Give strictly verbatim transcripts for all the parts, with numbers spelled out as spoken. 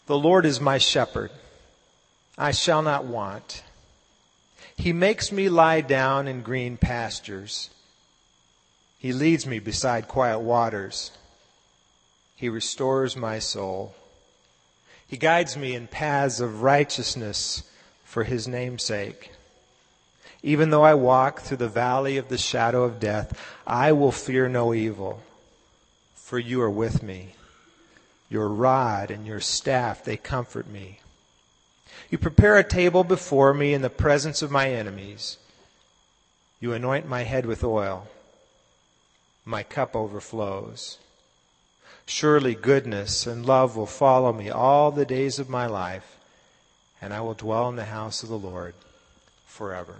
The Lord is my shepherd. I shall not want. He makes me lie down in green pastures. He leads me beside quiet waters. He restores my soul. He guides me in paths of righteousness for his name's sake. Even though I walk through the valley of the shadow of death, I will fear no evil, for you are with me. Your rod and your staff, they comfort me. You prepare a table before me in the presence of my enemies. You anoint my head with oil. My cup overflows. Surely goodness and love will follow me all the days of my life, and I will dwell in the house of the Lord forever.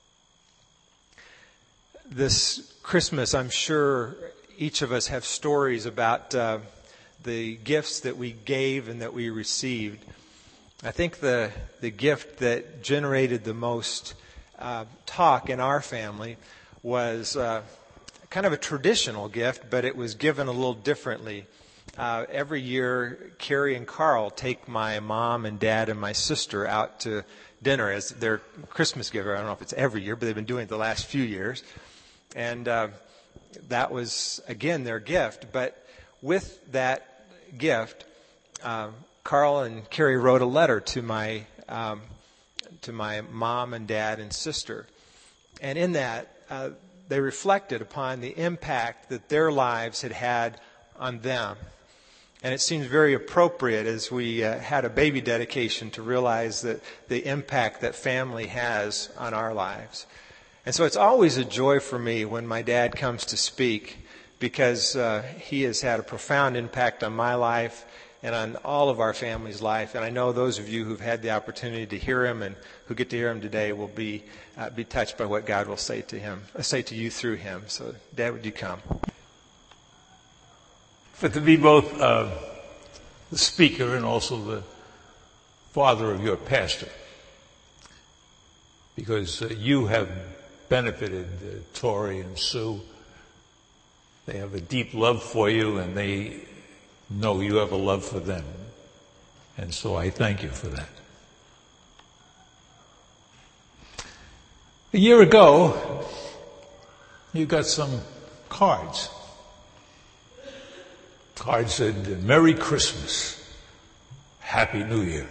This Christmas, I'm sure each of us have stories about uh, the gifts that we gave and that we received. I think the the gift that generated the most uh, talk in our family was uh, kind of a traditional gift, but it was given a little differently. Uh, every year, Carrie and Carl take my mom and dad and my sister out to dinner as their Christmas gift. I don't know if it's every year, but they've been doing it the last few years. And uh, that was, again, their gift. But with that gift, uh, Carl and Carrie wrote a letter to my um, to my mom and dad and sister. And in that, uh, they reflected upon the impact that their lives had had on them. And it seems very appropriate as we uh, had a baby dedication to realize that the impact that family has on our lives. And so it's always a joy for me when my dad comes to speak, because uh, he has had a profound impact on my life and on all of our family's life. And I know those of you who've had the opportunity to hear him and who get to hear him today will be uh, be touched by what God will say to him, uh, say to you through him. So, Dad, would you come? But to be both uh, the speaker and also the father of your pastor, because uh, you have benefited uh, Tori and Sue. They have a deep love for you, and they know you have a love for them. And so I thank you for that. A year ago, you got some cards. Card said, Merry Christmas, Happy New Year.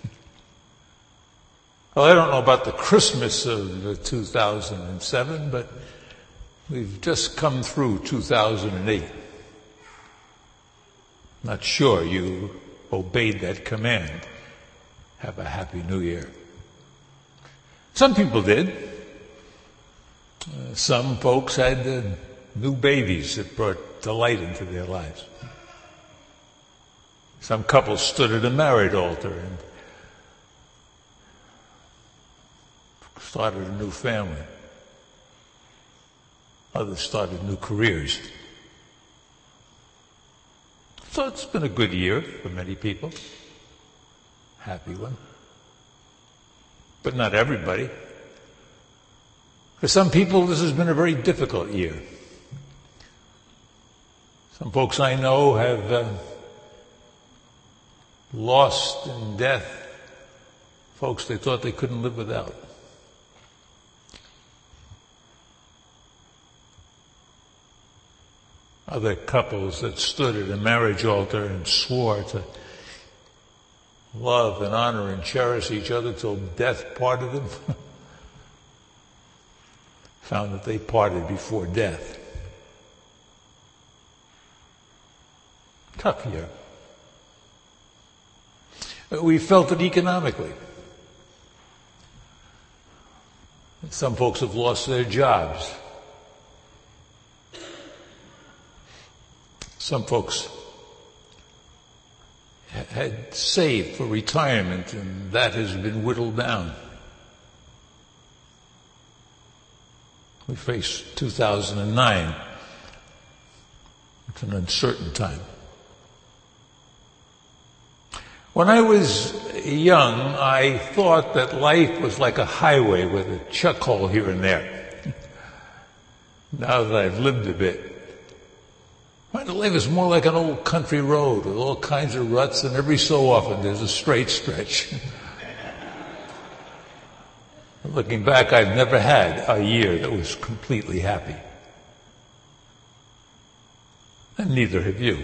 Well, I don't know about the Christmas of two thousand seven, but we've just come through two thousand eight. Not sure you obeyed that command. Have a Happy New Year. Some people did. Uh, some folks had uh, new babies that brought delight into their lives. Some couples stood at a marriage altar and started a new family. Others started new careers. So it's been a good year for many people. Happy one. But not everybody. For some people, this has been a very difficult year. Some folks I know have uh, lost in death folks they thought they couldn't live without. Other couples that stood at a marriage altar and swore to love and honor and cherish each other till death parted them found that they parted before death. Tough year. We felt it economically. Some folks have lost their jobs. Some folks had saved for retirement, and that has been whittled down. We face two thousand nine. It's an uncertain time. When I was young, I thought that life was like a highway with a chuck hole here and there. Now that I've lived a bit, My life is more like an old country road with all kinds of ruts, and every so often there's a straight stretch. Looking back, I've never had a year that was completely happy. And neither have you.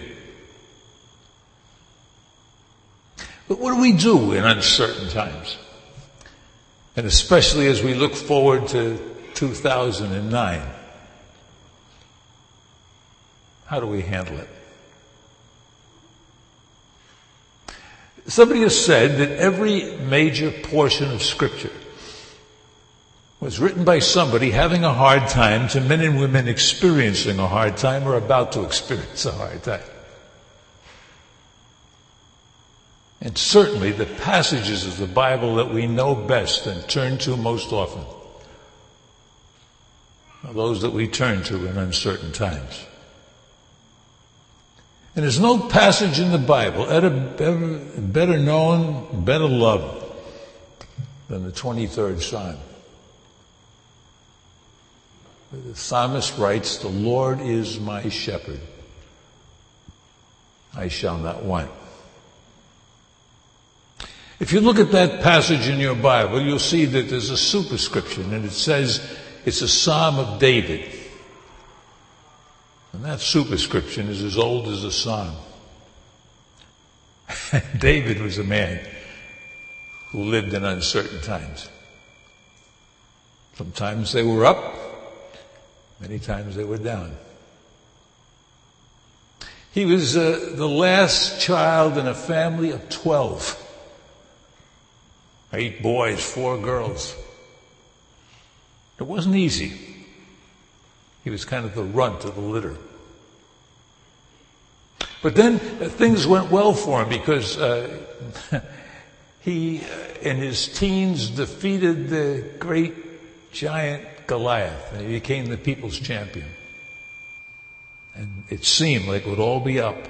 But what do we do in uncertain times? And especially as we look forward to two thousand nine. How do we handle it? Somebody has said that every major portion of Scripture was written by somebody having a hard time to men and women experiencing a hard time or about to experience a hard time. And certainly the passages of the Bible that we know best and turn to most often are those that we turn to in uncertain times. And there's no passage in the Bible better known, better loved than the twenty-third Psalm. The psalmist writes, "The Lord is my shepherd. I shall not want." If you look at that passage in your Bible, you'll see that there's a superscription, and it says it's a Psalm of David. And that superscription is as old as the Psalm. David was a man who lived in uncertain times. Sometimes they were up, many times they were down. He was uh, the last child in a family of twelve. Eight boys, four girls. It wasn't easy. He was kind of the runt of the litter. But then uh, things went well for him because uh, he, uh, in his teens, defeated the great giant Goliath, and he became the people's champion. And it seemed like it would all be up.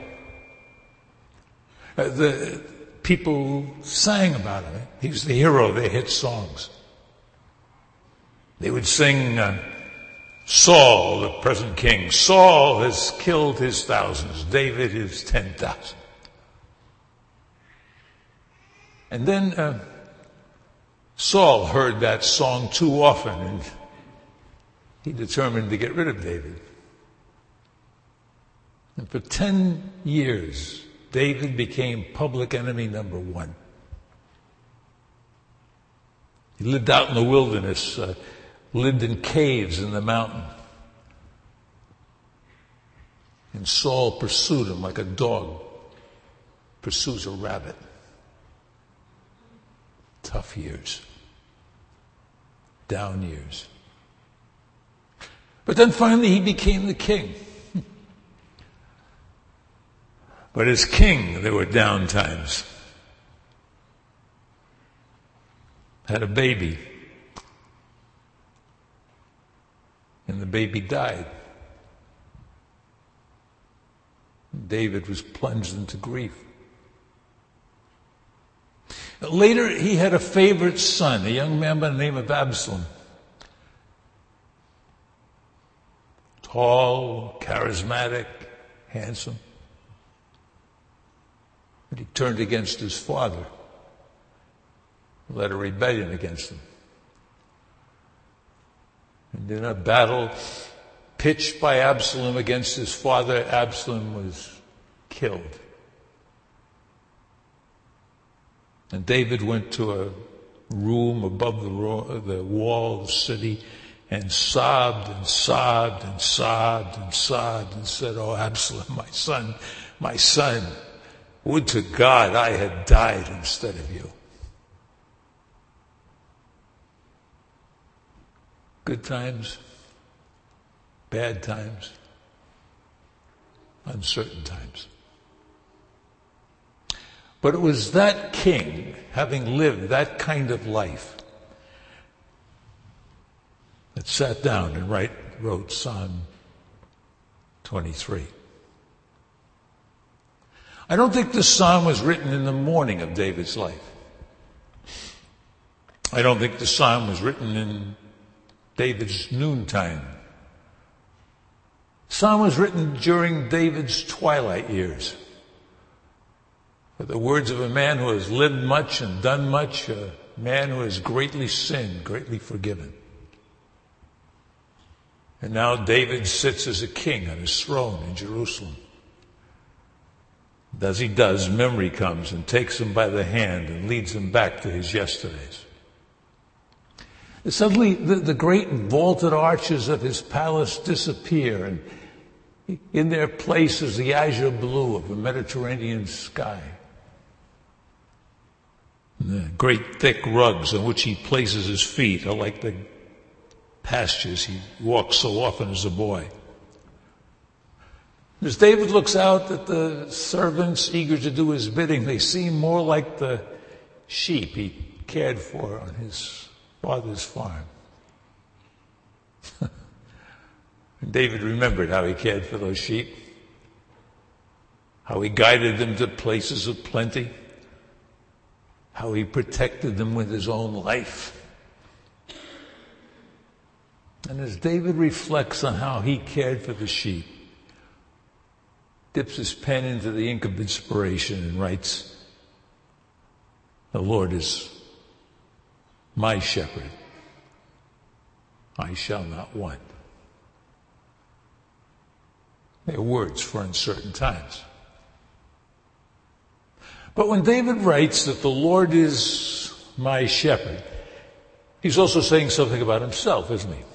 Uh, the people sang about him. He was the hero of their hit songs. They would sing, uh, Saul, the present king, Saul has killed his thousands, David his ten thousand. And then uh, Saul heard that song too often, and he determined to get rid of David. And for ten years, David became public enemy number one. He lived out in the wilderness, uh, lived in caves in the mountain. And Saul pursued him like a dog pursues a rabbit. Tough years. Down years. But then finally he became the king. But as king, there were down times. Had a baby. And the baby died. David was plunged into grief. Later, he had a favorite son, a young man by the name of Absalom. Tall, charismatic, handsome. But he turned against his father, led a rebellion against him. And in a battle pitched by Absalom against his father, Absalom was killed. And David went to a room above the, ro- the wall of the city and sobbed and sobbed and sobbed and sobbed and said, "Oh, Absalom, my son, my son, would to God I had died instead of you." Good times, bad times, uncertain times. But it was that king, having lived that kind of life, that sat down and write, wrote Psalm twenty-three. I don't think this psalm was written in the morning of David's life. I don't think the psalm was written in David's noontime. Psalm was written during David's twilight years. But the words of a man who has lived much and done much, a man who has greatly sinned, greatly forgiven. And now David sits as a king on his throne in Jerusalem. And as he does, memory comes and takes him by the hand and leads him back to his yesterdays. And suddenly the, the great vaulted arches of his palace disappear, and in their place is the azure blue of the Mediterranean sky. And the great thick rugs on which he places his feet are like the pastures he walked so often as a boy. As David looks out at the servants eager to do his bidding, they seem more like the sheep he cared for on his father's farm. And David remembered how he cared for those sheep, how he guided them to places of plenty, how he protected them with his own life. And as David reflects on how he cared for the sheep, dips his pen into the ink of inspiration and writes, "The Lord is my shepherd. I shall not want." They're words for uncertain times. But when David writes that the Lord is my shepherd, he's also saying something about himself, isn't he?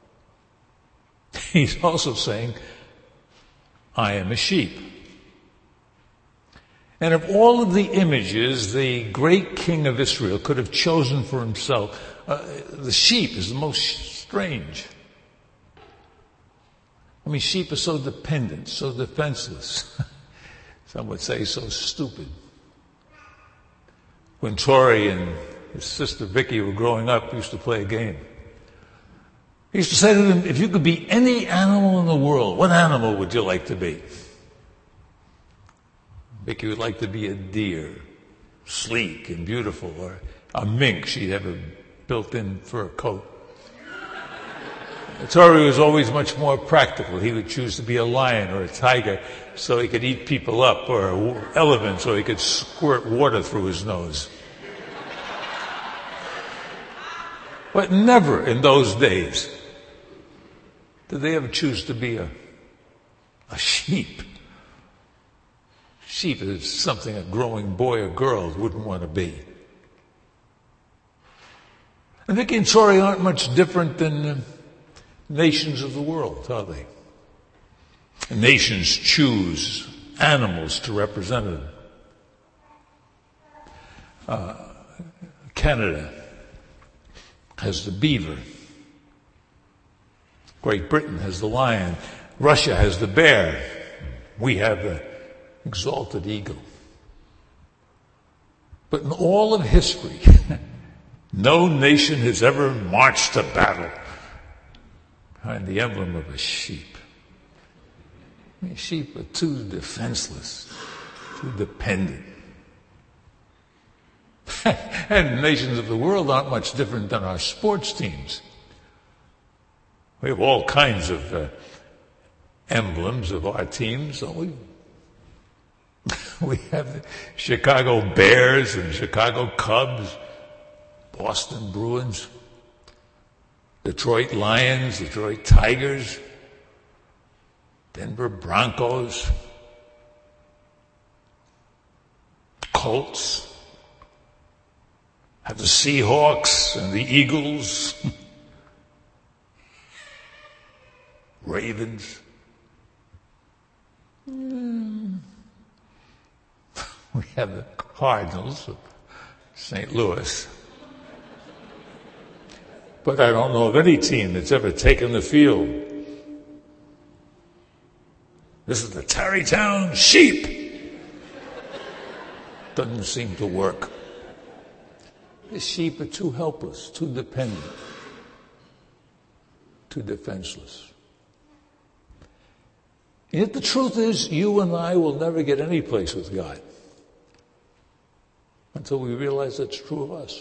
He's also saying, I am a sheep. And of all of the images the great king of Israel could have chosen for himself, uh, the sheep is the most strange. I mean, sheep are so dependent, so defenseless. Some would say so stupid. When Tori and his sister Vicky were growing up, we used to play a game. He used to say to them, if you could be any animal in the world, what animal would you like to be? Vicky would like to be a deer, sleek and beautiful, or a mink. She'd have a built-in fur coat. Tori was always much more practical. He would choose to be a lion or a tiger so he could eat people up, or an elephant so he could squirt water through his nose. But never in those days did they ever choose to be a, a sheep. Sheep is something a growing boy or girl wouldn't want to be. And Vicky and Tori aren't much different than uh, nations of the world, are they? And nations choose animals to represent them. Uh, Canada has the beaver. Great Britain has the lion. Russia has the bear. We have the exalted eagle. But in all of history, no nation has ever marched to battle behind the emblem of a sheep. I mean, sheep are too defenseless, too dependent. And nations of the world aren't much different than our sports teams. We have all kinds of uh, emblems of our teams, don't we? We have the Chicago Bears and Chicago Cubs, Boston Bruins, Detroit Lions, Detroit Tigers, Denver Broncos, Colts, have the Seahawks and the Eagles, Ravens. Mm. We have the Cardinals of Saint Louis. But I don't know of any team that's ever taken the field. This is the Tarrytown Sheep. Doesn't seem to work. The sheep are too helpless, too dependent, too defenseless. And yet the truth is, you and I will never get any place with God until we realize that's true of us.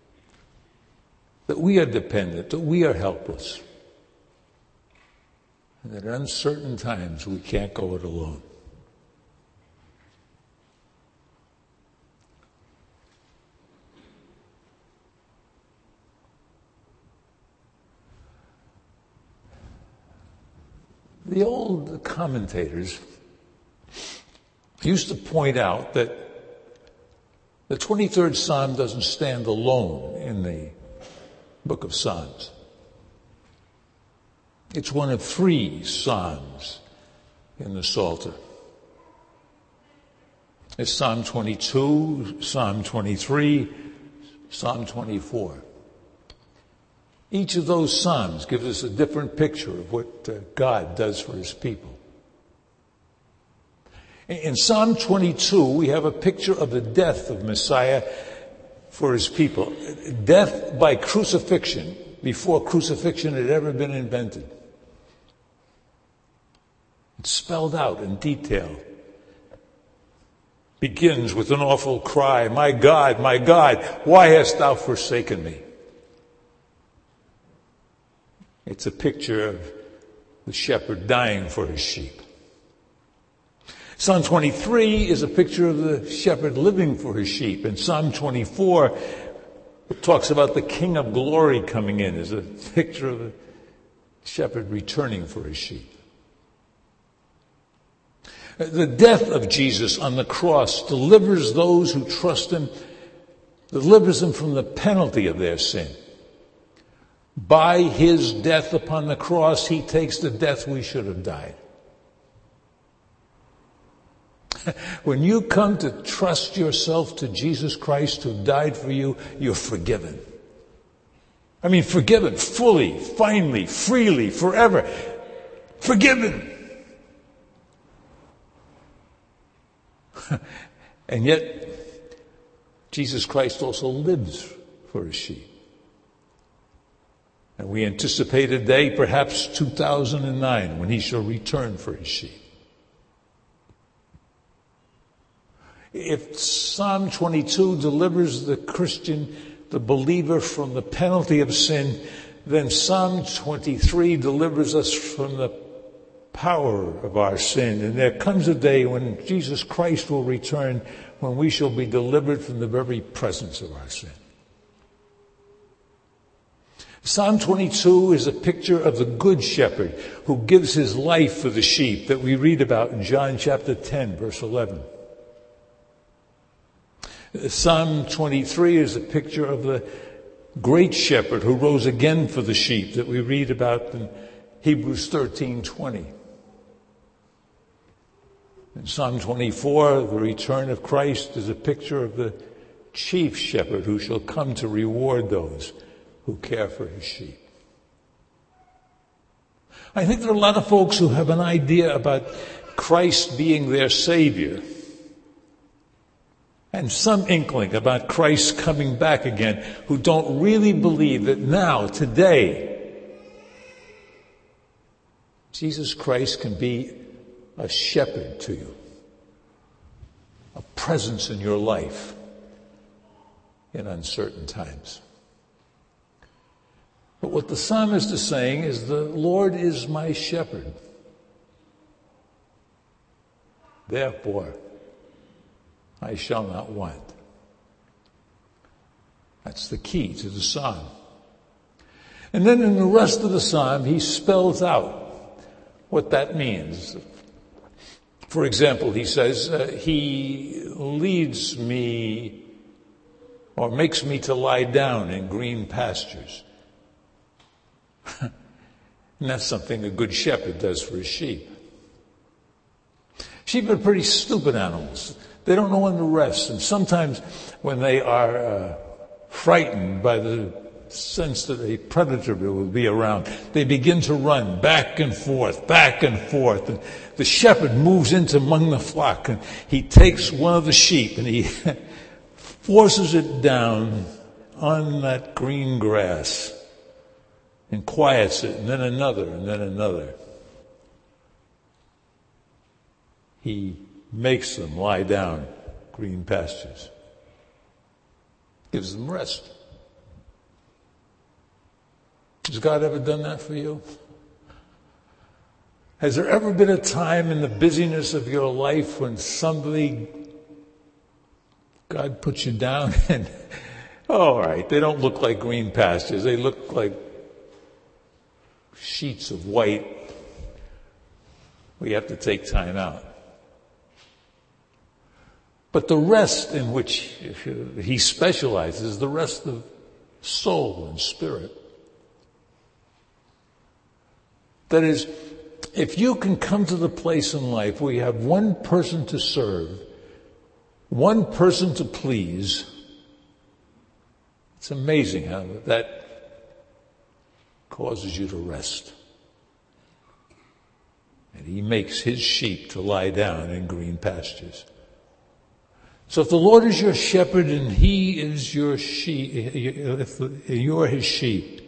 That we are dependent, that we are helpless. And that at uncertain times we can't go it alone. The old commentators used to point out that the twenty-third Psalm doesn't stand alone in the book of Psalms. It's one of three Psalms in the Psalter. It's Psalm twenty-two, Psalm twenty-three, Psalm twenty-four. Each of those Psalms gives us a different picture of what uh, God does for his people. In, in Psalm twenty-two, we have a picture of the death of Messiah for his people. Death by crucifixion, before crucifixion had ever been invented. It's spelled out in detail. Begins with an awful cry, "My God, my God, why hast thou forsaken me?" It's a picture of the shepherd dying for his sheep. Psalm twenty-three is a picture of the shepherd living for his sheep. And Psalm twenty-four talks about the King of Glory coming in as a picture of the shepherd returning for his sheep. The death of Jesus on the cross delivers those who trust him, delivers them from the penalty of their sin. By his death upon the cross, he takes the death we should have died. When you come to trust yourself to Jesus Christ who died for you, you're forgiven. I mean, forgiven fully, finally, freely, forever. Forgiven. And yet, Jesus Christ also lives for his sheep. And we anticipate a day, perhaps two thousand nine, when he shall return for his sheep. If Psalm twenty-two delivers the Christian, the believer, from the penalty of sin, then Psalm twenty-three delivers us from the power of our sin. And there comes a day when Jesus Christ will return, when we shall be delivered from the very presence of our sin. Psalm twenty-two is a picture of the good shepherd who gives his life for the sheep that we read about in John chapter ten, verse eleven. Psalm twenty-three is a picture of the great shepherd who rose again for the sheep that we read about in Hebrews thirteen twenty. In Psalm twenty-four, the return of Christ is a picture of the chief shepherd who shall come to reward those who care for his sheep. I think there are a lot of folks who have an idea about Christ being their Savior and some inkling about Christ coming back again, who don't really believe that now, today, Jesus Christ can be a shepherd to you, a presence in your life in uncertain times. But what the psalmist is saying is, the Lord is my shepherd. Therefore, I shall not want. That's the key to the psalm. And then in the rest of the psalm, he spells out what that means. For example, he says, uh, he leads me or makes me to lie down in green pastures. And that's something a good shepherd does for his sheep. Sheep are pretty stupid animals. They don't know when to rest. And sometimes when they are uh, frightened by the sense that a predator will be around, they begin to run back and forth, back and forth. And the shepherd moves into among the flock, and he takes one of the sheep and he forces it down on that green grass and quiets it, and then another, and then another. He makes them lie down green pastures. Gives them rest. Has God ever done that for you? Has there ever been a time in the busyness of your life when somebody, God puts you down and, oh, all right, they don't look like green pastures. They look like sheets of white. We have to take time out. But the rest in which he specializes, the rest of soul and spirit. That is, if you can come to the place in life where you have one person to serve, one person to please, it's amazing how that causes you to rest. And he makes his sheep to lie down in green pastures. So if the Lord is your shepherd and he is your sheep, if you are his sheep,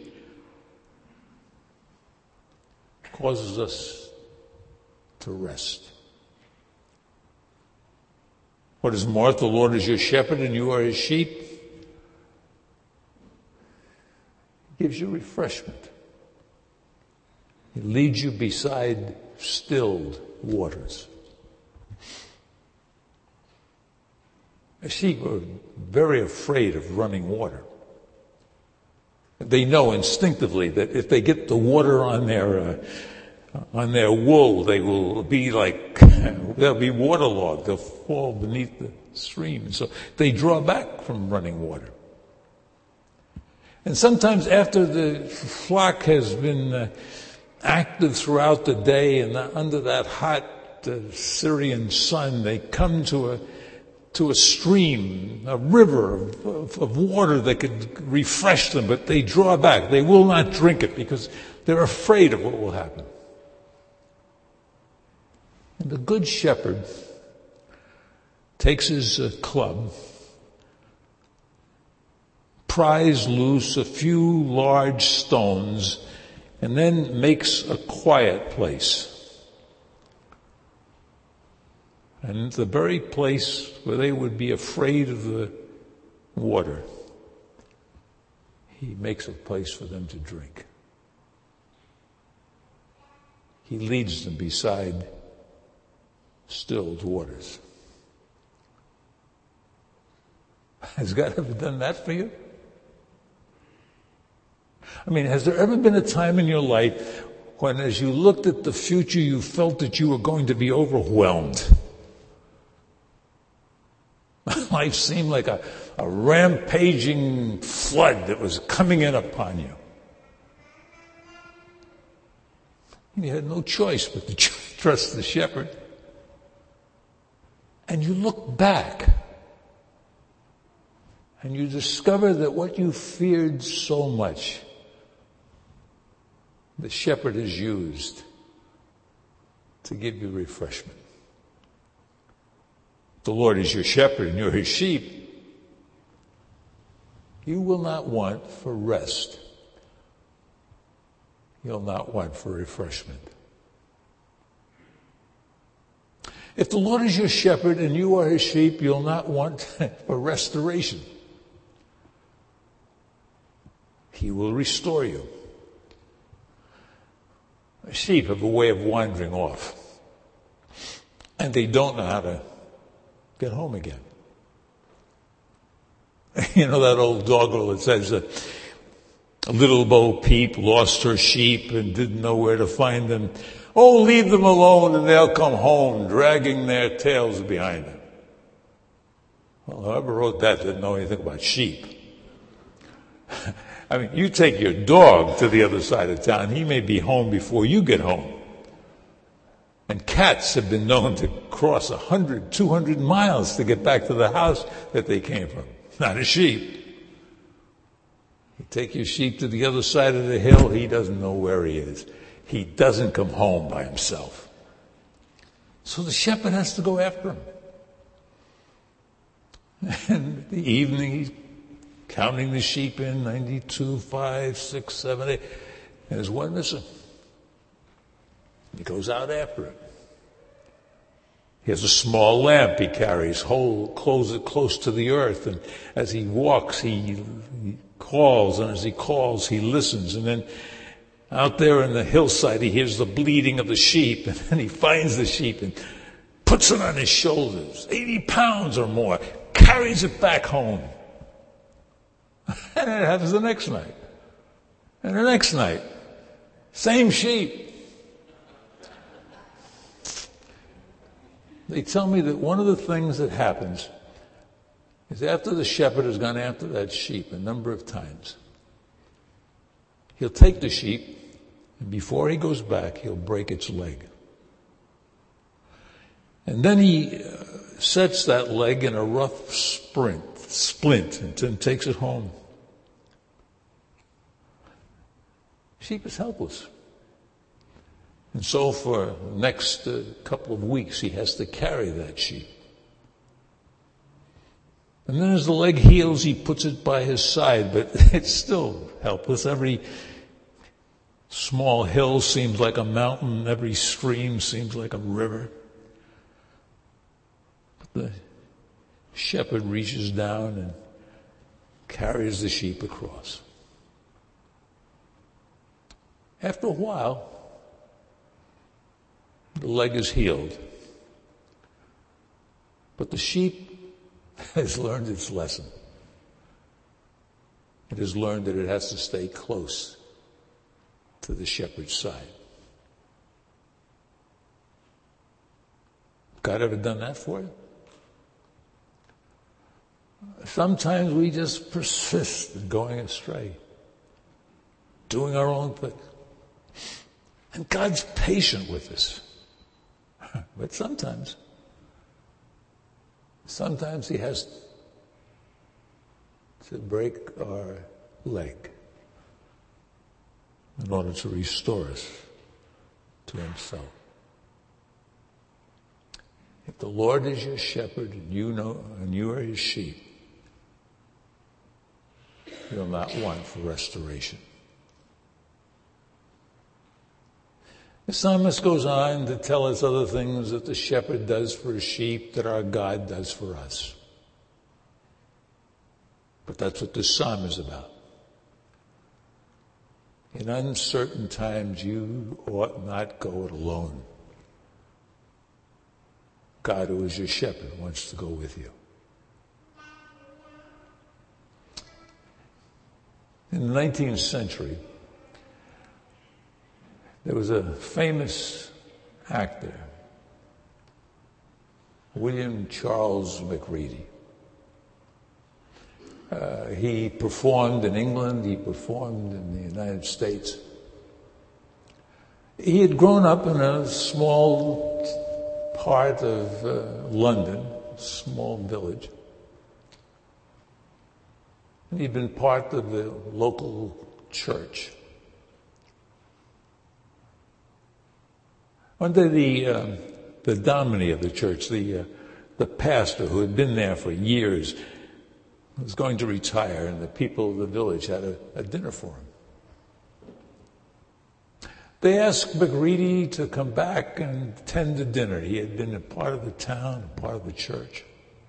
it causes us to rest. What is more, if the Lord is your shepherd and you are his sheep, he gives you refreshment. He leads you beside stilled waters. Sheep are very afraid of running water. They know instinctively that if they get the water on their uh, on their wool, they will be like they'll be waterlogged. They'll fall beneath the stream. So they draw back from running water. And sometimes after the flock has been uh, active throughout the day and under that hot uh, Syrian sun, they come to a to a stream, a river of, of, of water that could refresh them, but they draw back. They will not drink it because they're afraid of what will happen. And the good shepherd takes his uh, club, pries loose a few large stones, and then makes a quiet place. And the very place where they would be afraid of the water, he makes a place for them to drink. He leads them beside stilled waters. Has God ever done that for you? I mean, has there ever been a time in your life when as you looked at the future, you felt that you were going to be overwhelmed? Life seemed like a, a rampaging flood that was coming in upon you. You had no choice but to trust the shepherd. And you look back and you discover that what you feared so much, the shepherd has used to give you refreshment. The Lord is your shepherd and you're his sheep. You will not want for rest. You'll not want for refreshment. If the Lord is your shepherd and you are his sheep, you'll not want for restoration. He will restore you. Sheep have a way of wandering off. And they don't know how to get home again. You know that old doggerel that says that a little Bo Peep lost her sheep and didn't know where to find them. Oh, leave them alone and they'll come home dragging their tails behind them. Well, whoever wrote that didn't know anything about sheep. I mean, you take your dog to the other side of town, he may be home before you get home. And cats have been known to cross one hundred, two hundred miles to get back to the house that they came from. Not a sheep. You take your sheep to the other side of the hill, he doesn't know where he is. He doesn't come home by himself. So the shepherd has to go after him. And the evening, he's counting the sheep in, ninety-two, five, six, seven, eight, and there's one missing. He goes out after it. He has a small lamp he carries, hold, close it close to the earth, and as he walks, he, he calls, and as he calls, he listens, and then Out there in the hillside, he hears the bleating of the sheep, and then he finds the sheep and puts it on his shoulders, eighty pounds or more, carries it back home. And it happens the next night. And the next night, same sheep. They tell me that one of the things that happens is after the shepherd has gone after that sheep a number of times, he'll take the sheep, and before he goes back, he'll break its leg. And then he uh, sets that leg in a rough sprint, splint, and then takes it home. Sheep is helpless. And so for the next uh, couple of weeks, he has to carry that sheep. And then as the leg heals, he puts it by his side, but it's still helpless. Every small hill seems like a mountain. Every stream seems like a river. But the shepherd reaches down and carries the sheep across. After a while, the leg is healed. But the sheep has learned its lesson. It has learned that it has to stay close to the shepherd's side. God ever done that for you? Sometimes we just persist in going astray, doing our own thing. And God's patient with us. But sometimes, sometimes he has to break our leg in order to restore us to himself. If the Lord is your shepherd and you know and you are his sheep, you'll not want for restoration. The psalmist goes on to tell us other things that the shepherd does for his sheep that our God does for us. But that's what this psalm is about. In uncertain times, you ought not go it alone. God, who is your shepherd, wants to go with you. In the nineteenth century, there was a famous actor, William Charles Macready. Uh, he performed in England, he performed in the United States. He had grown up in a small part of uh, London, a small village. And he'd been part of the local church. One day, the uh, the dominie of the church, the uh, the pastor who had been there for years, was going to retire, and the people of the village had a, a dinner for him. They asked Macready to come back and attend the dinner. He had been a part of the town, a part of the church.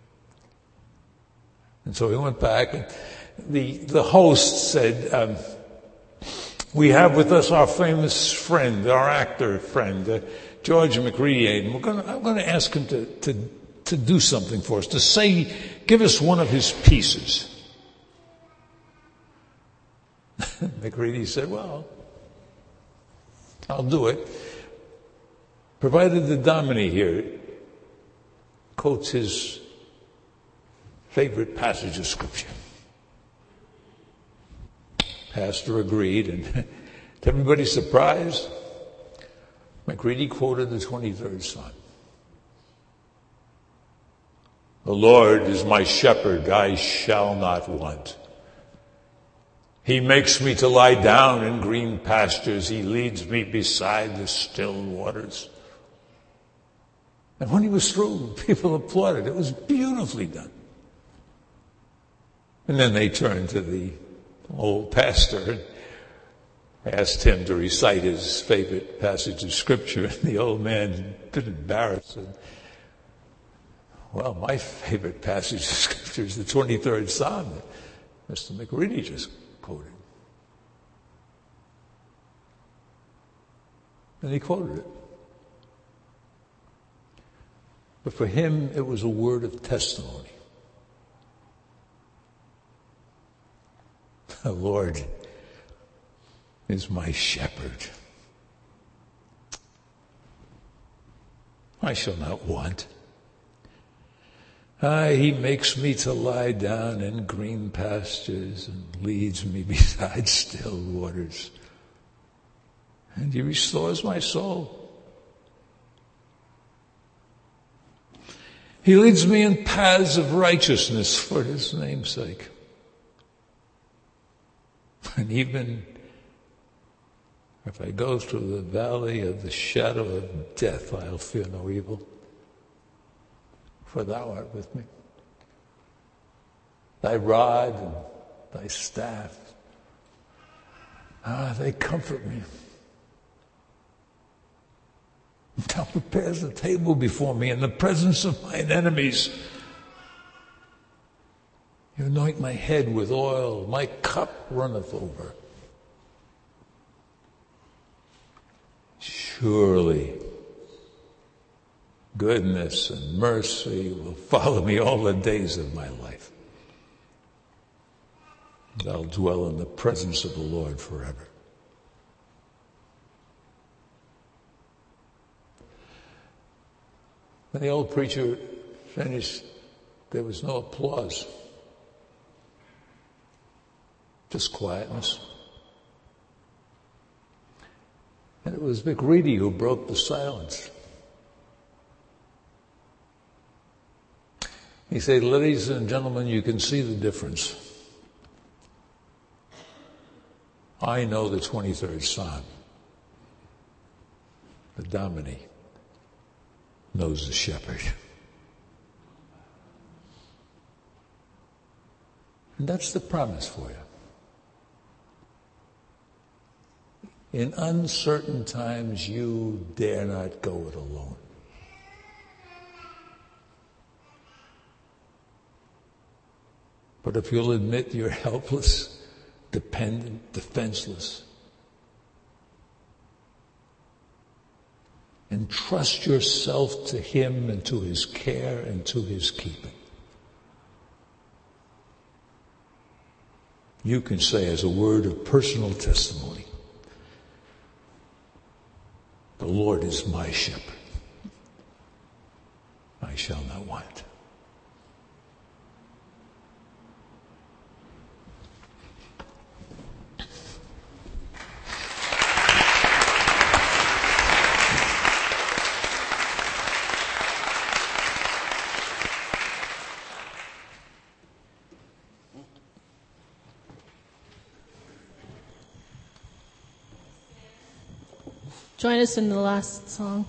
And so he went back, and the the host said, um, we have with us our famous friend, our actor friend, uh, George Macready, and we're going to, I'm going to ask him to, to, to do something for us, to say, give us one of his pieces. Macready said, well, I'll do it, provided the dominie here quotes his favorite passage of Scripture. Pastor agreed, and to everybody's surprise, Macready quoted the twenty-third Psalm. The Lord is my shepherd, I shall not want. He makes me to lie down in green pastures. He leads me beside the still waters. And when he was through, people applauded. It was beautifully done. And then they turned to the old pastor and asked him to recite his favorite passage of Scripture. And the old man, a bit embarrassed, said, well, my favorite passage of Scripture is the twenty-third Psalm that Mister Macready just quoted. And he quoted it. But for him, it was a word of testimony. The Lord is my shepherd. I shall not want. Ah, he makes me to lie down in green pastures and leads me beside still waters. And he restores my soul. He leads me in paths of righteousness for his name's sake. And even if I go through the valley of the shadow of death, I'll fear no evil, for thou art with me. Thy rod and thy staff, ah, they comfort me. Thou prepares a table before me in the presence of mine enemies. You anoint my head with oil, my cup runneth over. Surely goodness and mercy will follow me all the days of my life. And I'll dwell in the presence of the Lord forever. When the old preacher finished, there was no applause. Just quietness. And it was Vic Reedy who broke the silence. He said, ladies and gentlemen, you can see the difference. I know the twenty-third Psalm. The Domine knows the shepherd. And that's the promise for you. In uncertain times, you dare not go it alone. But if you'll admit you're helpless, dependent, defenseless, and trust yourself to him and to his care and to his keeping, you can say as a word of personal testimony, the Lord is my shepherd. I shall not want. Join us in the last song.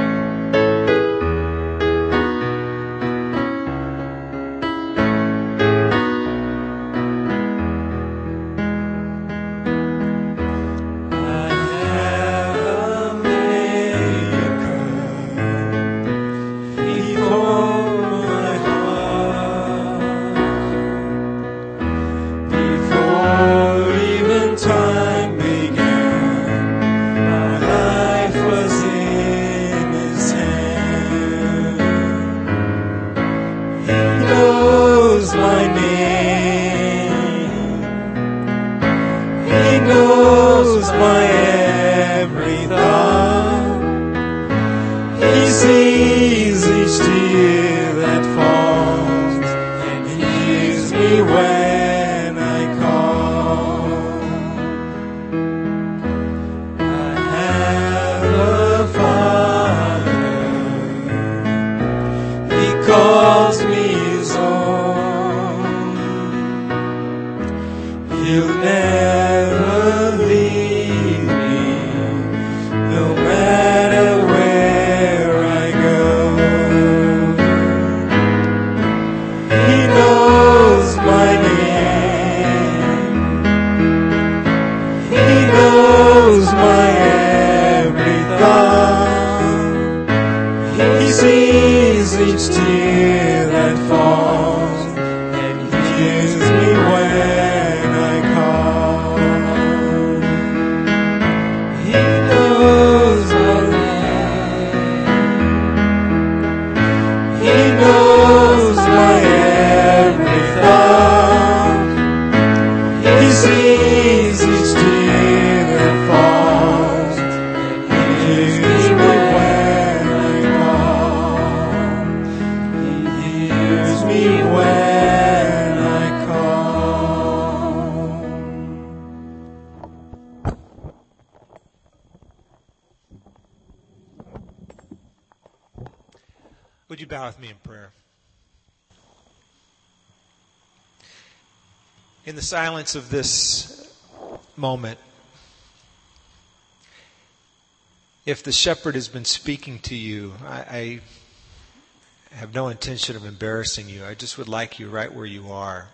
Thank each tear that falls and hears me when I call. He knows my name. He knows my every thought. He sees each tear that falls and hears me when I call. He hears me when I call. Would you bow with me in prayer? In the silence of this moment, if the shepherd has been speaking to you, I, I have no intention of embarrassing you. I just would like you right where you are,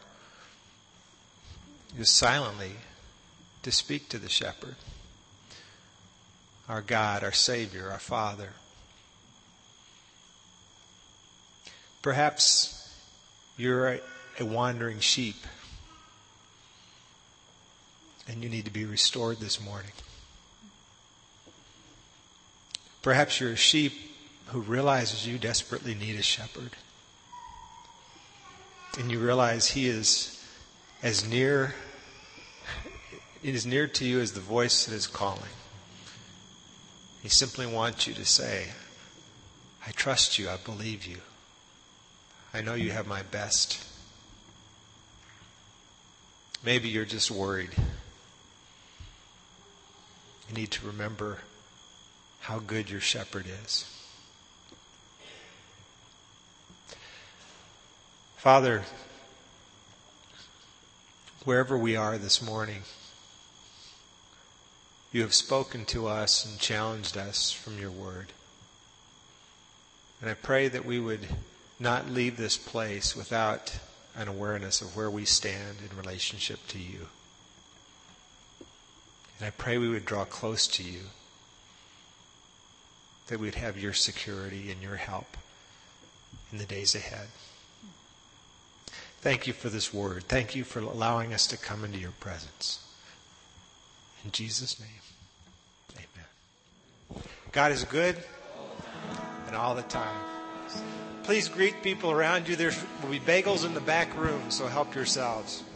just silently, to speak to the shepherd, our God, our Savior, our Father. Perhaps you're a, a wandering sheep, and you need to be restored this morning. Perhaps you're a sheep who realizes you desperately need a shepherd. And you realize he is as near, it is near to you as the voice that is calling. He simply wants you to say, I trust you, I believe you. I know you have my best. Maybe you're just worried. You need to remember how good your shepherd is. Father, wherever we are this morning, you have spoken to us and challenged us from your word. And I pray that we would not leave this place without an awareness of where we stand in relationship to you. And I pray we would draw close to you, that we would have your security and your help in the days ahead. Thank you for this word. Thank you for allowing us to come into your presence. In Jesus' name, amen. God is good and all the time. Please greet people around you. There will be bagels in the back room, so help yourselves.